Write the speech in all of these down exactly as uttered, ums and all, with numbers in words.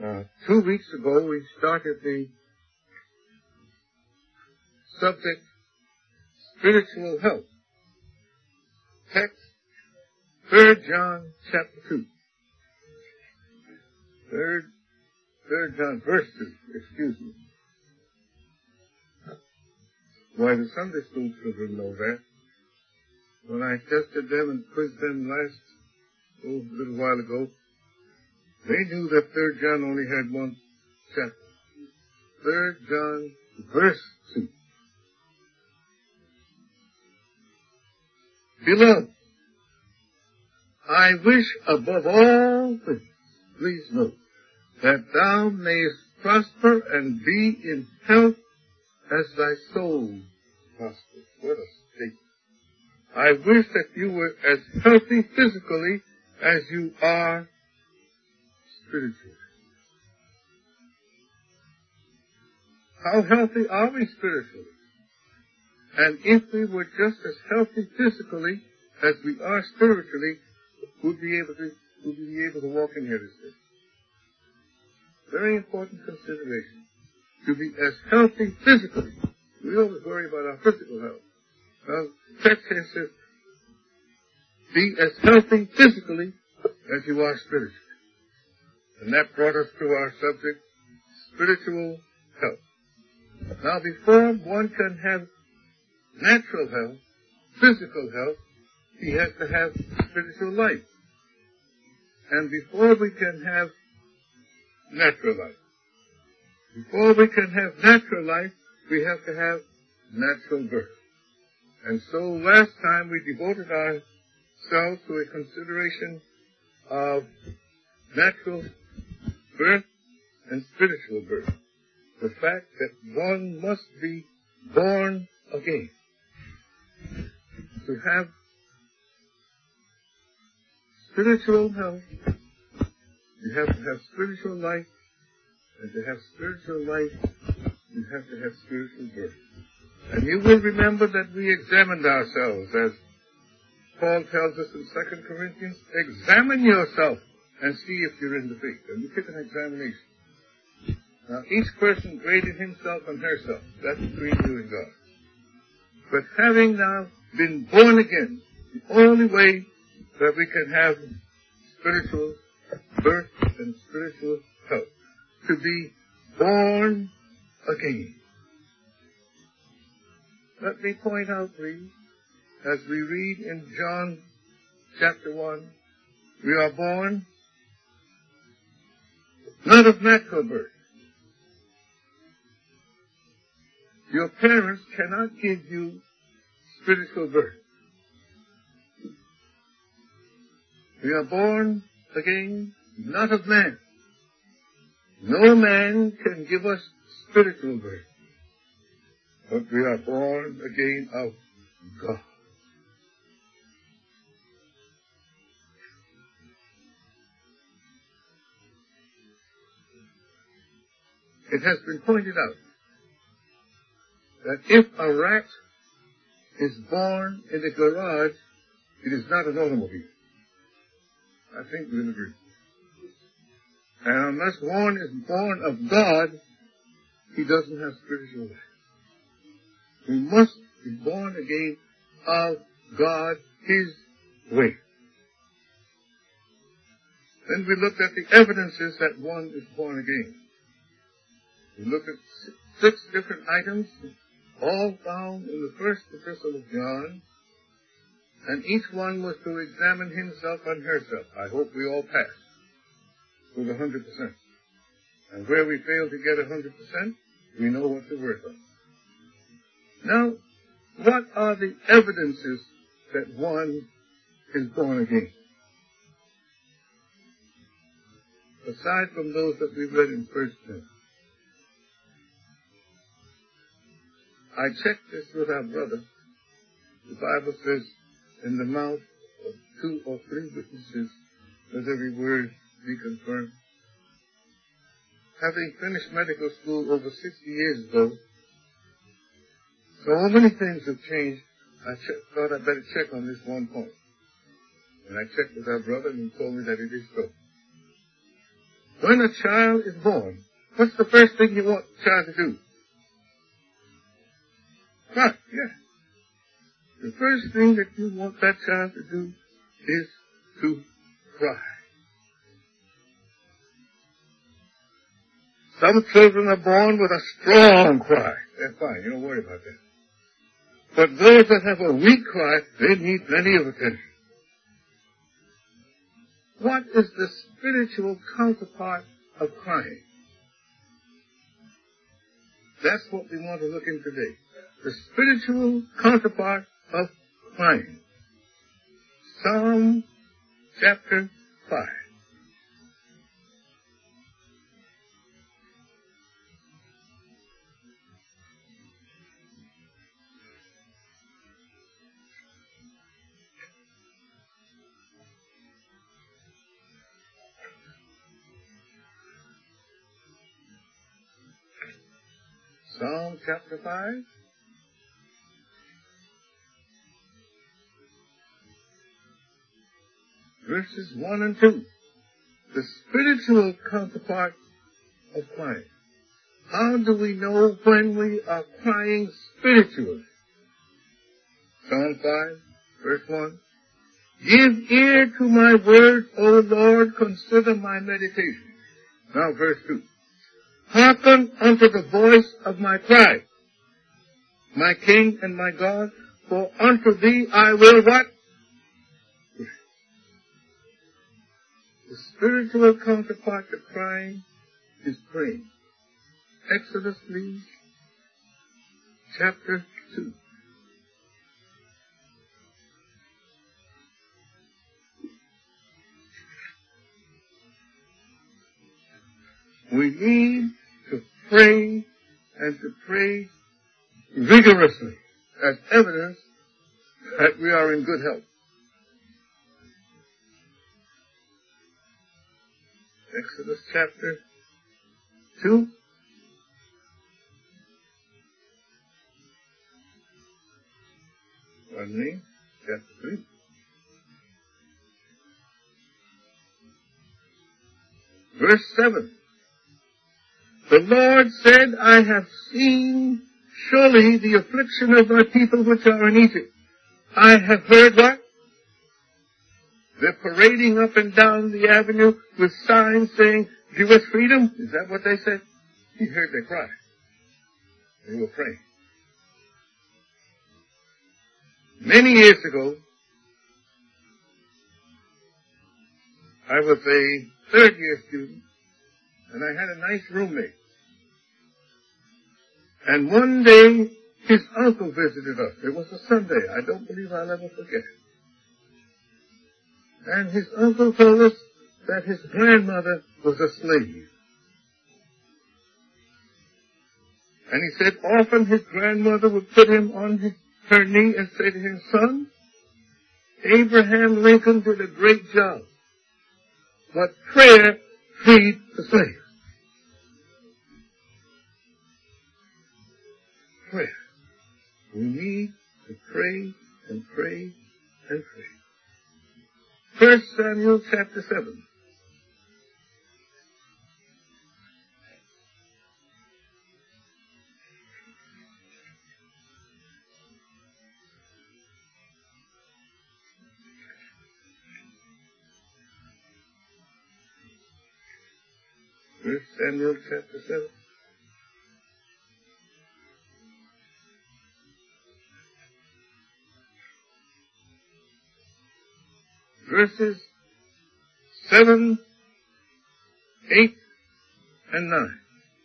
Uh, two weeks ago, we started the subject, spiritual health. Text, Third John chapter two. Third, Third John verse two, excuse me. Why, the Sunday school children know that. When I tested them and quizzed them last, oh, a little while ago, they knew that Third John only had one chapter. Third John verse two. Beloved, I wish above all things, please note, that thou mayest prosper and be in health as thy soul prospers. What a statement. I wish that you were as healthy physically as you are spiritually. How healthy are we spiritually? And if we were just as healthy physically as we are spiritually, we'd be able to, would we be able to walk in here this day? Very important consideration. To be as healthy physically. We always worry about our physical health. Well, the text here says, be as healthy physically as you are spiritually. And that brought us to our subject, spiritual health. Now, before one can have natural health, physical health, he has to have spiritual life. And before we can have natural life, before we can have natural life, we have to have natural birth. And so last time we devoted ourselves to a consideration of natural birth and spiritual birth. The fact that one must be born again. To have spiritual health, you have to have spiritual life, and to have spiritual life, you have to have spiritual birth. And you will remember that we examined ourselves, as Paul tells us in Second Corinthians, examine yourself and see if you're in the faith. And we took an examination. Now, each person graded himself and herself. That's between you and God. But having now been born again, the only way that we can have spiritual birth and spiritual health, to be born again. Let me point out, please, as we read in John chapter one, we are born not of natural birth. Your parents cannot give you spiritual birth. We are born again not of man. No man can give us spiritual birth. But we are born again of God. It has been pointed out that if a rat is born in a garage, it is not an automobile. I think we'll agree. And unless one is born of God, he doesn't have spiritual life. We must be born again of God, His way. Then we looked at the evidences that one is born again. We looked at six different items, all found in the first epistle of John, and each one was to examine himself and herself. I hope we all passed with a hundred percent. And where we fail to get a hundred percent, we know what to work on. Now, what are the evidences that one is born again? Aside from those that we read in First John. I checked this with our brother. The Bible says, in the mouth of two or three witnesses, let every word be confirmed. Having finished medical school over sixty years ago, so many things have changed, I ch- thought I'd better check on this one point. And I checked with our brother, and he told me that it is so. When a child is born, what's the first thing you want the child to do? Cry, yeah. The first thing that you want that child to do is to cry. Some children are born with a strong cry. That's fine, you don't worry about that. But those that have a weak cry, they need plenty of attention. What is the spiritual counterpart of crying? That's what we want to look in today. The spiritual counterpart of crying. Psalm chapter five. Psalm chapter five. Verses one and two. The spiritual counterpart of crying. How do we know when we are crying spiritually? Psalm five, verse one. Give ear to my words, O Lord, consider my meditation. Now verse two. Hearken unto the voice of my cry, my King and my God, for unto thee I will what? The spiritual counterpart to crying is praying. Exodus, please, chapter two. We need to pray and to pray vigorously as evidence that we are in good health. Exodus chapter two. Pardon me, chapter three. Verse seven. The Lord said, I have seen surely the affliction of my people which are in Egypt. I have heard what? They're parading up and down the avenue with signs saying, give us freedom. Is that what they said? He heard their cry. They were praying. Many years ago, I was a third year student, and I had a nice roommate. And one day, his uncle visited us. It was a Sunday. I don't believe I'll ever forget it. And his uncle told us that his grandmother was a slave. And he said often his grandmother would put him on his, her knee and say to him, son, Abraham Lincoln did a great job, but prayer freed the slave. Prayer. We need to pray and pray and pray. First Samuel chapter seven. First Samuel chapter seven. Verses seven, eight, and nine.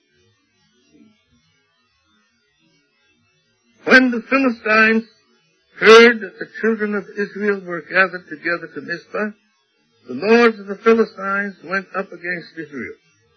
When the Philistines heard that the children of Israel were gathered together to Mizpah, the lords of the Philistines went up against Israel.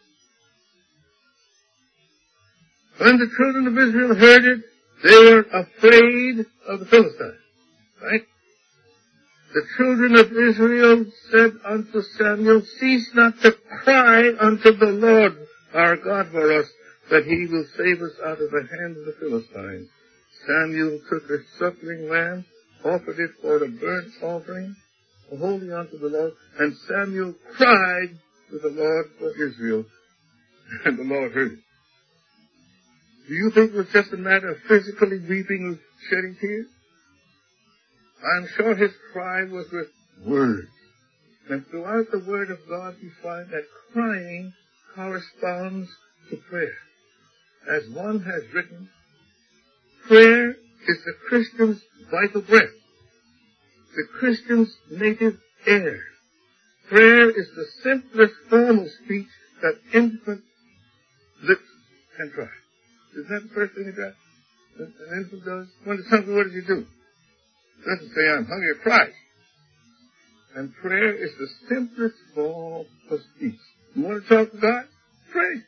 When the children of Israel heard it, they were afraid of the Philistines. Right? The children of Israel said unto Samuel, cease not to cry unto the Lord our God for us, that he will save us out of the hand of the Philistines. Samuel took a suckling lamb, offered it for a burnt offering, holy unto the Lord, and Samuel cried to the Lord for Israel, and the Lord heard it. Do you think it was just a matter of physically weeping and shedding tears? I'm sure his cry was with words. And throughout the Word of God, you find that crying corresponds to prayer. As one has written, prayer is the Christian's vital breath, the Christian's native air. Prayer is the simplest form of speech that infant lips can try. Isn't that the first thing it does? An infant does? When it's hungry, what does he do? It doesn't say, I'm hungry, it cries. And prayer is the simplest form of speech. You want to talk to God? Pray.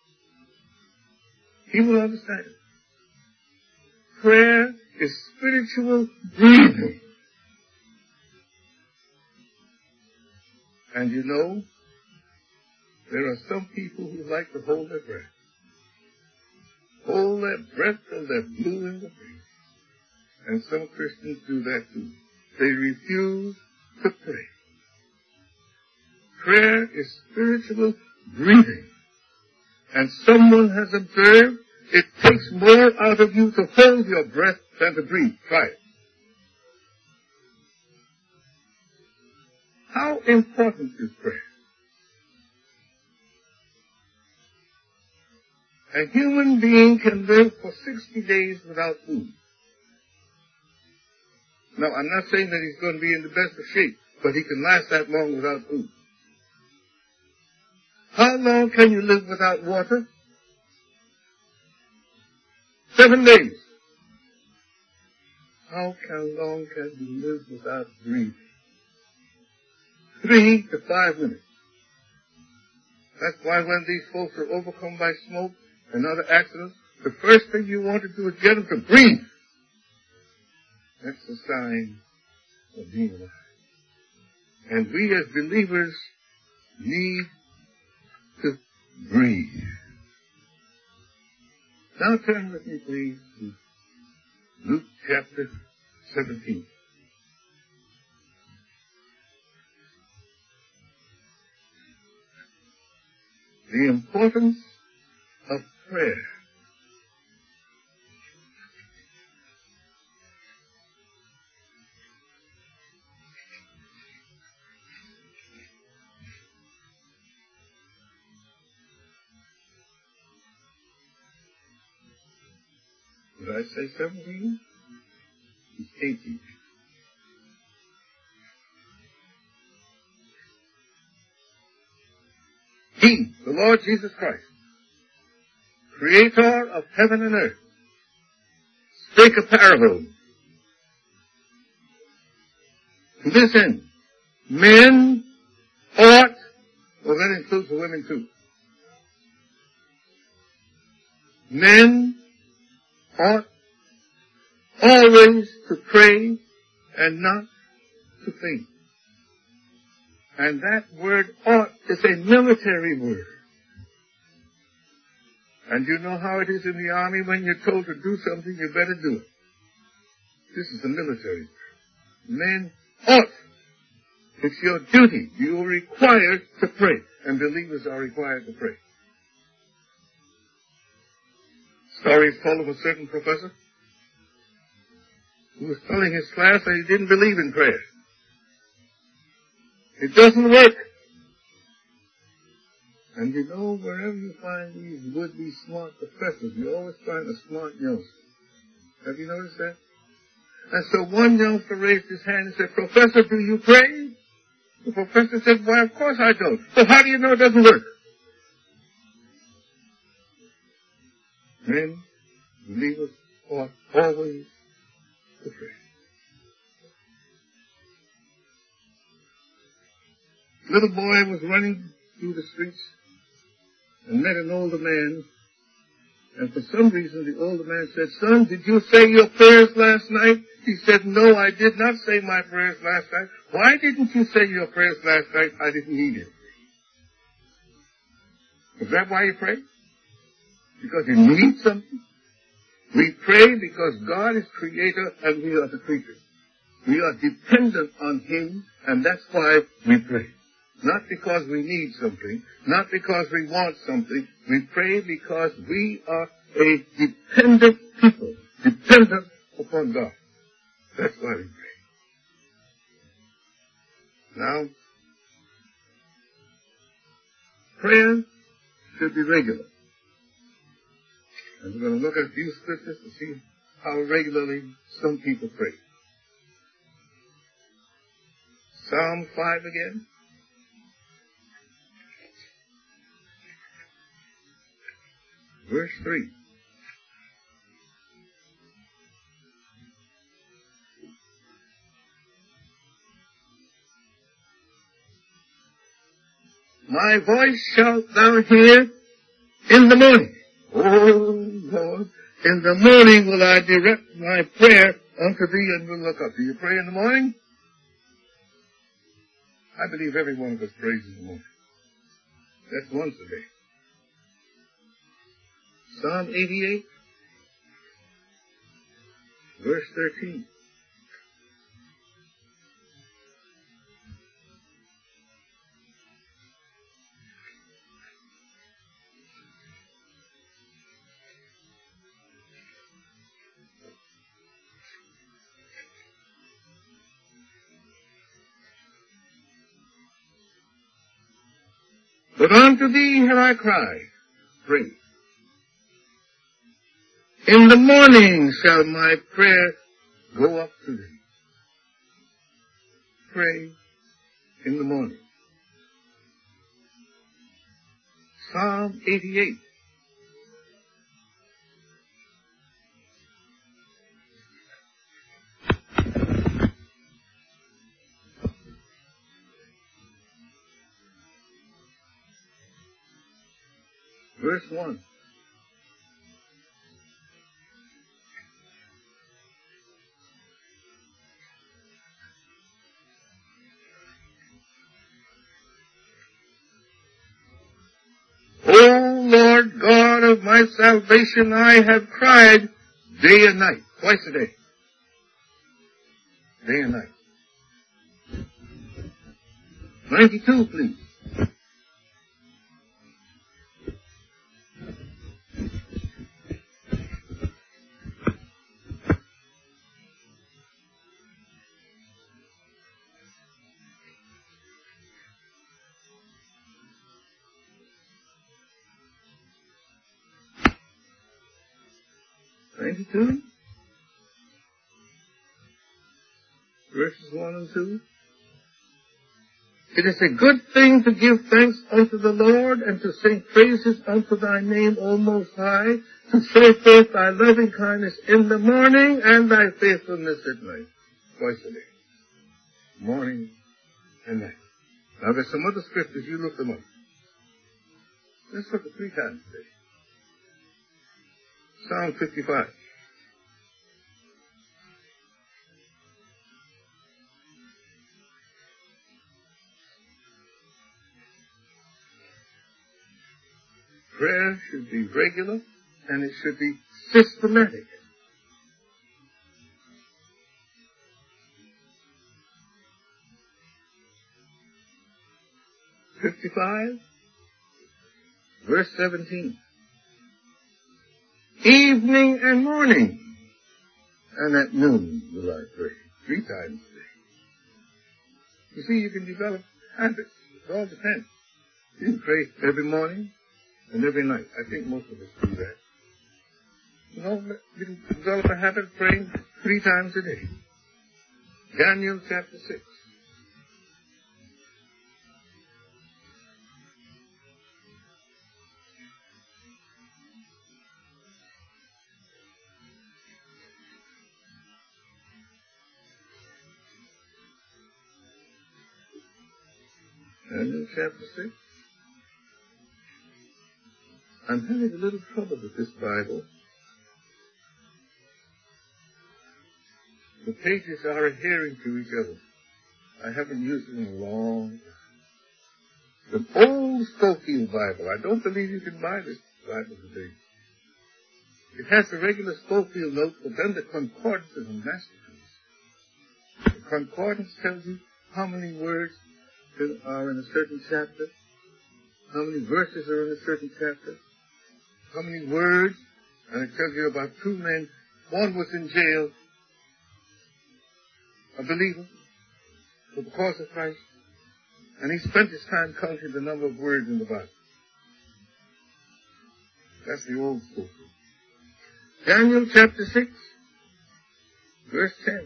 He will understand. Prayer is spiritual breathing. And you know, there are some people who like to hold their breath. Hold their breath till they're blue in the face. And some Christians do that too. They refuse to pray. Prayer is spiritual breathing. And someone has observed it takes more out of you to hold your breath than to breathe. Try it. How important is prayer? A human being can live for sixty days without food. Now, I'm not saying that he's going to be in the best of shape, but he can last that long without food. How long can you live without water? Seven days. How can long can you live without breathing? Three to five minutes. That's why when these folks are overcome by smoke and other accidents, the first thing you want to do is get them to breathe. That's a sign of being alive. And we as believers need to breathe. Now turn with me, please, to Luke chapter seventeen. The importance of prayer. Did I say seventeen? It's eighteen. He, the Lord Jesus Christ, creator of heaven and earth, spake a parable. To this end, men ought, well that includes the women too, men ought always to pray and not to faint. And that word ought is a military word. And you know how it is in the army when you're told to do something, you better do it. This is a military word. Men ought. It's your duty. You are required to pray. And believers are required to pray. Story is told of a certain professor who was telling his class that he didn't believe in prayer. It doesn't work. And you know, wherever you find these would-be smart professors, you always find a smart youngster. Have you noticed that? And so one youngster raised his hand and said, Professor, do you pray? The professor said, why, of course I don't. So how do you know it doesn't work? Men, believers, ought always to pray. Little boy was running through the streets and met an older man. And for some reason, the older man said, Son, did you say your prayers last night? He said, No, I did not say my prayers last night. Why didn't you say your prayers last night? I didn't need it. Is that why you pray? Because you need something? We pray because God is creator and we are the creatures. We are dependent on Him, and that's why we pray. not because we need something, not because we want something. We pray because we are a dependent people, dependent upon God. That's why we pray. Now, prayer should be regular. And we're going to look at a few scriptures to see how regularly some people pray. Psalm five again. Verse three. My voice shalt thou hear in the morning. Oh, Lord, in the morning will I direct my prayer unto thee and will look up. Do you pray in the morning? I believe every one of us prays in the morning. That's once a day. Psalm eighty-eight, verse thirteen. But unto thee have I cried, pray. In the morning shall my prayer go up to thee. Pray in the morning. Psalm eighty-eight. Verse one. O Lord God of my salvation, I have cried day and night, twice a day. Day and night. ninety-two, please. ninety-two, verses one and two. It is a good thing to give thanks unto the Lord and to sing praises unto thy name, O Most High, to show forth thy loving kindness in the morning and thy faithfulness at night. Twice a day. Morning and night. Now there's some other scriptures, you look them up. Let's look at three times today. Psalm fifty-five. Prayer should be regular and it should be systematic. fifty-five, verse seventeen. Evening and morning, and at noon will I pray. Three times a day. You see, you can develop habits. It all depends. You can pray every morning and every night. I think most of us do that. You know, you can develop a habit of praying three times a day. Daniel chapter six. Daniel chapter six. I'm having a little trouble with this Bible. The pages are adhering to each other. I haven't used it in a long time. The old Schofield Bible. I don't believe you can buy this Bible today. It has the regular Schofield note, but then the concordance is a masterpiece. The concordance tells you how many words are in a certain chapter, how many verses are in a certain chapter, how many words, and it tells you about two men. One was in jail, a believer, for the cause of Christ, and he spent his time counting the number of words in the Bible. That's the old school. Daniel chapter six, verse ten.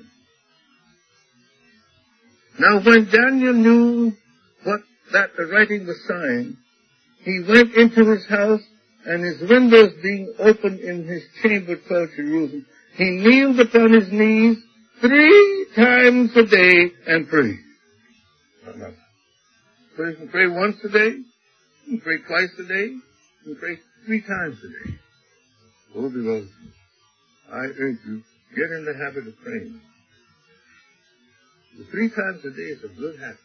Now when Daniel knew what that the writing was signed, he went into his house, and his windows being opened in his chamber called Jerusalem, he kneeled upon his knees three times a day and prayed. So you can pray once a day, you can pray twice a day, you can pray three times a day. Oh, beloved, I urge you, get in the habit of praying. The three times a day is a good habit.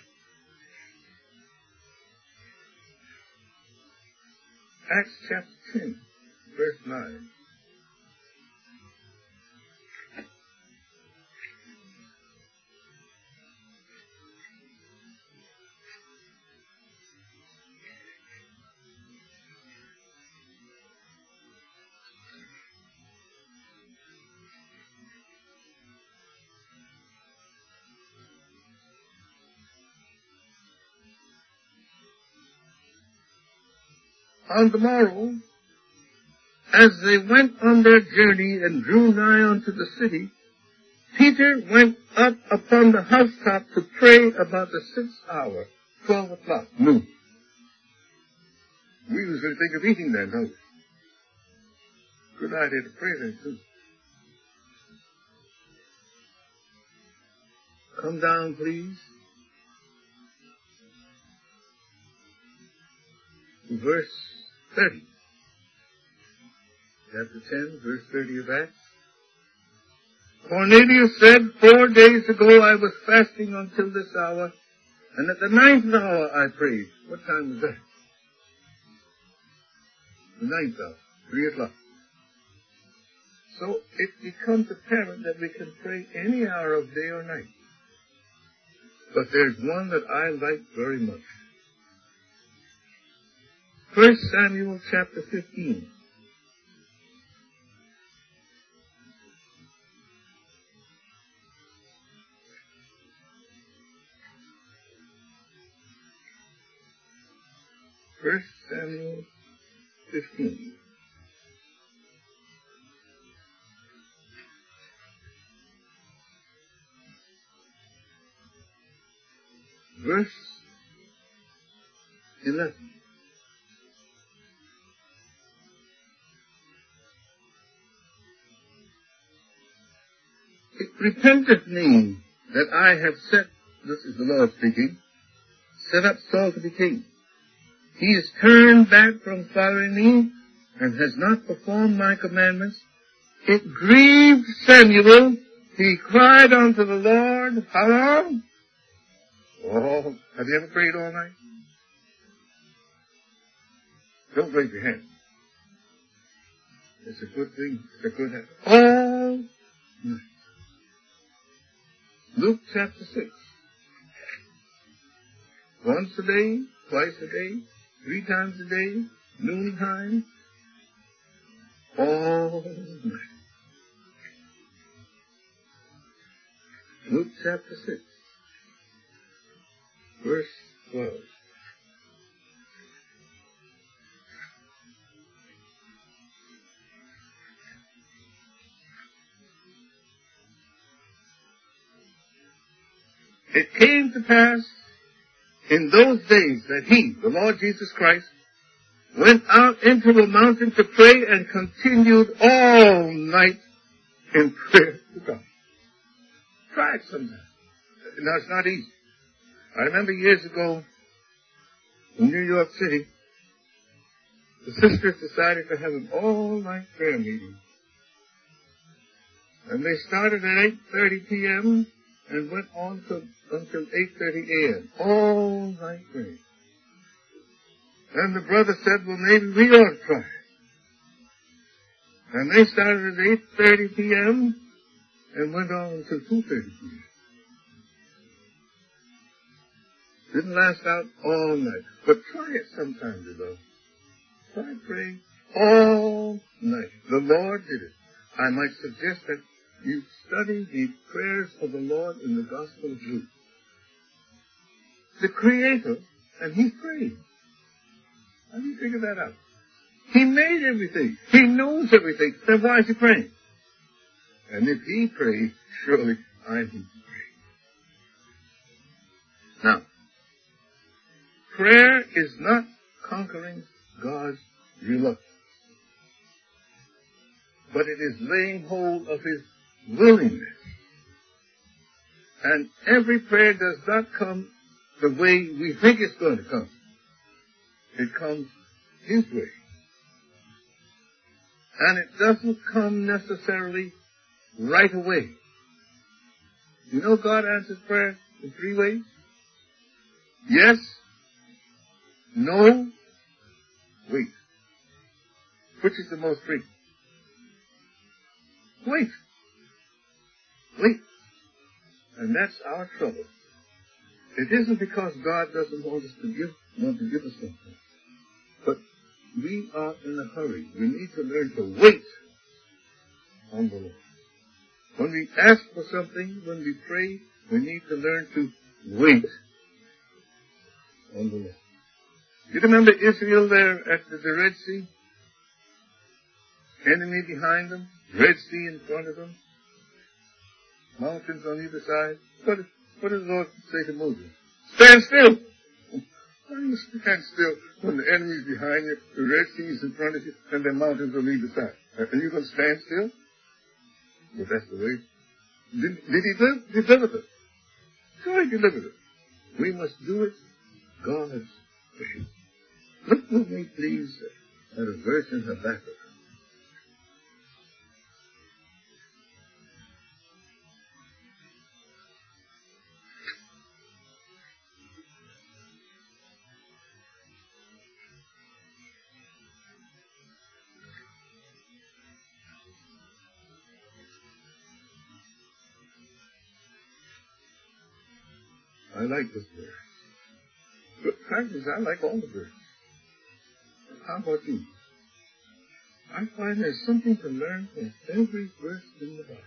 Acts chapter ten, verse nine. On the morrow, as they went on their journey and drew nigh unto the city, Peter went up upon the housetop to pray about the sixth hour, twelve o'clock, noon. We was going to think of eating then, don't we? Good idea to pray then, too. Come down, please. Verse thirty. Chapter ten, verse thirty of Acts. Cornelius said, Four days ago I was fasting until this hour, and at the ninth hour I prayed. What time was that? The ninth hour, three o'clock. So it becomes apparent that we can pray any hour of day or night. But there's one that I like very much. First Samuel chapter fifteen. First Samuel fifteen. Verse eleven. It repenteth me that I have set, this is the Lord speaking, set up Saul to be king. He is turned back from following me and has not performed my commandments. It grieved Samuel. He cried unto the Lord. How long? Oh, have you ever prayed all night? Don't raise your hand. It's a good thing. It's a good habit. All night. Luke chapter six. Once a day, twice a day, three times a day, noontime, all night. Luke chapter six, verse twelve. It came to pass in those days that he, the Lord Jesus Christ, went out into the mountain to pray and continued all night in prayer to God. Try it sometime. Now, it's not easy. I remember years ago in New York City, the sisters decided to have an all-night prayer meeting. And they started at eight thirty p.m. and went on to, until eight thirty a.m. All night praying. And the brother said, well, maybe we ought to try it. And they started at eight thirty p.m. and went on until two thirty p.m. Didn't last out all night. But try it sometime, beloved. Try praying all night. The Lord did it. I might suggest that you study the prayers of the Lord in the Gospel of Luke. The Creator, and He prayed. How do you figure that out? He made everything. He knows everything. Then why is He praying? And if He prayed, surely I need to pray. Now, prayer is not conquering God's reluctance, but it is laying hold of His willingness. And every prayer does not come the way we think it's going to come. It comes His way. And it doesn't come necessarily right away. You know God answers prayer in three ways? Yes, no, wait. Which is the most frequent? Wait. Wait. And that's our trouble. It isn't because God doesn't want us to give, want to give us something. But we are in a hurry. We need to learn to wait on the Lord. When we ask for something, when we pray, we need to learn to wait on the Lord. You remember Israel there at the, the Red Sea? Enemy behind them, Red Sea in front of them, mountains on either side. What, what did the Lord say to Moses? Stand still! Why do you stand still when the enemy is behind you, the Red Sea is in front of you, and the mountains on either side? Are you going to stand still? Well, that's the way. Did, did He live? deliver them? Sure, He delivered them. We must do it God's way. Look with me, please, at a verse in Habakkuk. I like this verse. But frankly, I like all the verses. How about you? I find there's something to learn from every verse in the Bible.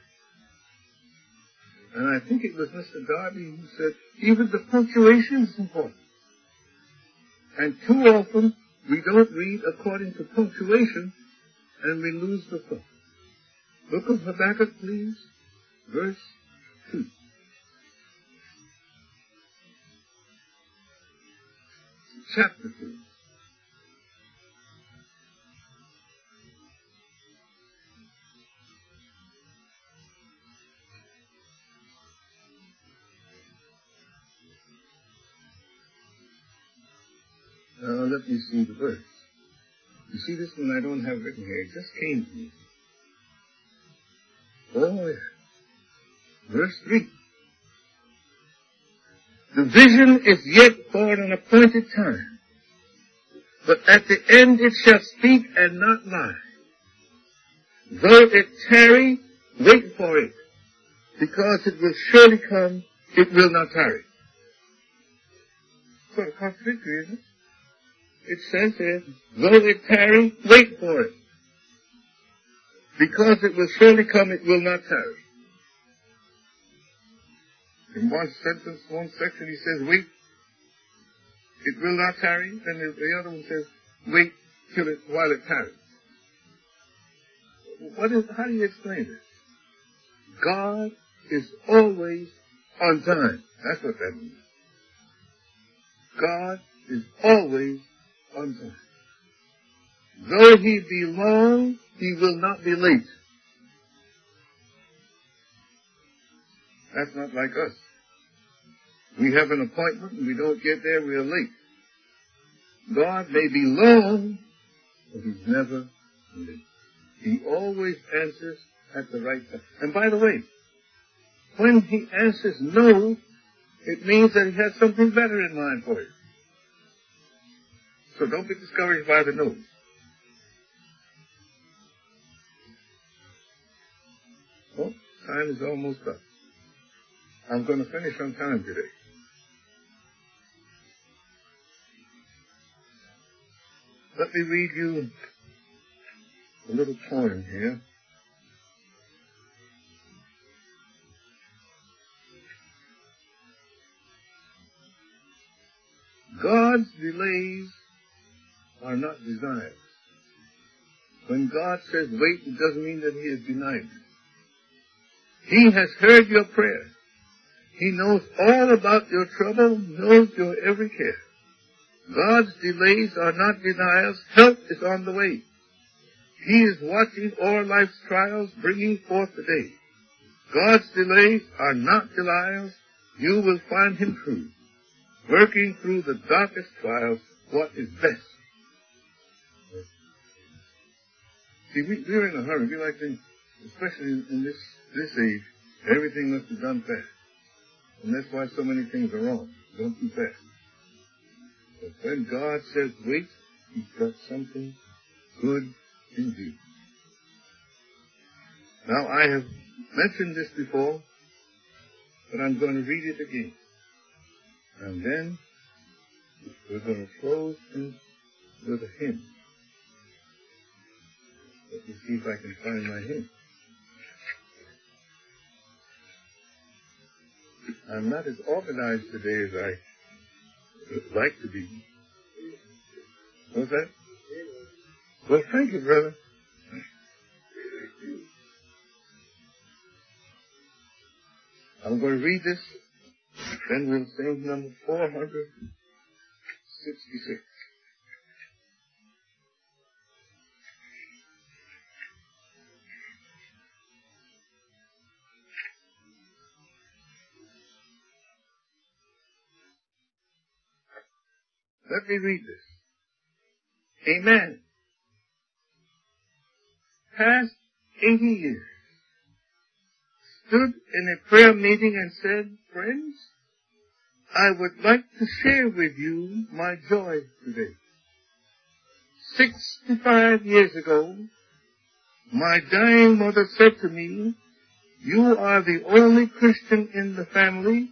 And I think it was Mister Darby who said, even the punctuation is important. And too often, we don't read according to punctuation, and we lose the thought. Book of Habakkuk, please, verse two. Chapter two. Now let me see the verse. You see this one I don't have written here. It just came to me. Oh, yeah. Verse three. The vision is yet for an appointed time, but at the end it shall speak and not lie. Though it tarry, wait for it, because it will surely come, it will not tarry. Sort of contradictory, isn't it? It says here, though it tarry, wait for it, because it will surely come, it will not tarry. In one sentence, one section, he says, wait, it will not tarry. Then the other one says, wait till it, while it tarries. What is, how do you explain this? God is always on time. That's what that means. God is always on time. Though He be long, He will not be late. That's not like us. We have an appointment and we don't get there, we are late. God may be long, but He's never late. He always answers at the right time. And by the way, when He answers no, it means that He has something better in mind for you. So don't be discouraged by the no's. Well, time is almost up. I'm going to finish on time today. Let me read you a little poem here. God's delays are not desires. When God says wait, it doesn't mean that He has denied you. He has heard your prayer. He knows all about your trouble, knows your every care. God's delays are not denials. Help is on the way. He is watching all life's trials, bringing forth the day. God's delays are not denials. You will find Him true, working through the darkest trials what is best. See, we, we're in a hurry. We like to, especially in, in this, this age, everything must be done fast. And that's why so many things are wrong. Don't do fast. But when God says wait, He's got something good in view. Now, I have mentioned this before, but I'm going to read it again. And then we're going to close in with a hymn. Let me see if I can find my hymn. I'm not as organized today as I would like to be. What's that? Well, thank you, brother. I'm going to read this, then we'll sing number four hundred sixty-six. Let me read this. Amen. Past eighty years, stood in a prayer meeting and said, friends, I would like to share with you my joy today. Sixty-five years ago, my dying mother said to me, you are the only Christian in the family.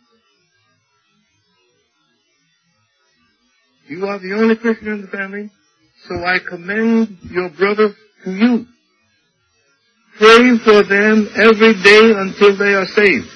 You are the only Christian in the family, so I commend your brothers to you. Pray for them every day until they are saved.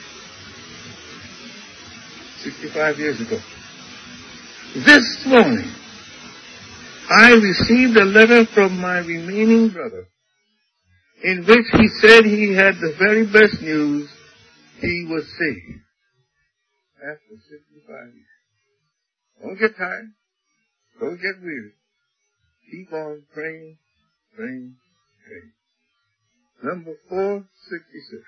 Sixty-five years ago. This morning, I received a letter from my remaining brother in which he said he had the very best news. He was saved. After sixty-five years. Don't get tired. Don't get weary. Keep on praying, praying, praying. Number four sixty-six.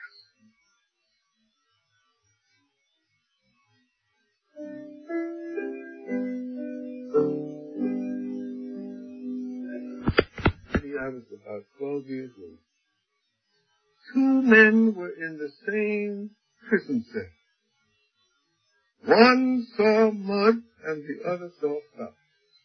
I was about twelve years old. Two men were in the same prison cell. One saw mud and the other saw flowers.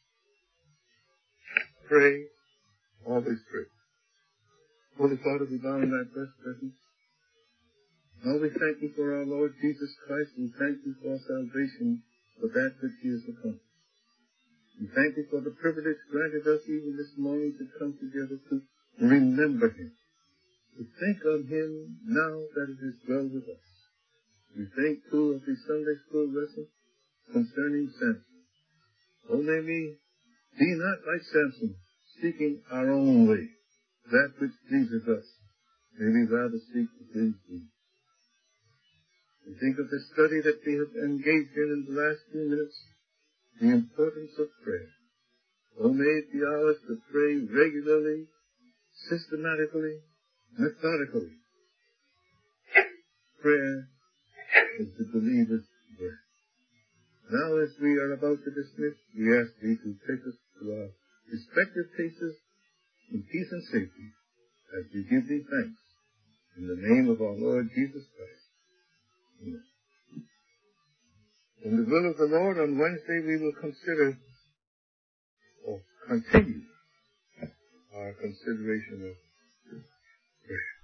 Pray, always pray. Holy Father, we bow in thy blessed presence. Now we thank you for our Lord Jesus Christ. We thank you for salvation, for that which he has accomplished. We thank you for the privilege granted us even this morning to come together to remember him, to think on him now that it is well with us. We think, too, of the Sunday school lesson concerning Samson. Oh, may we be not like Samson, seeking our own way, that which pleases us. May we rather seek to please thee. We think of the study that we have engaged in in the last few minutes, the importance of prayer. Oh, may it be ours to pray regularly, systematically, methodically. Prayer is the believer's bread. Now, as we are about to dismiss, we ask thee to take us to our respective places in peace and safety as we give thee thanks. In the name of our Lord Jesus Christ. Amen. In the will of the Lord, on Wednesday we will consider or continue our consideration of prayer.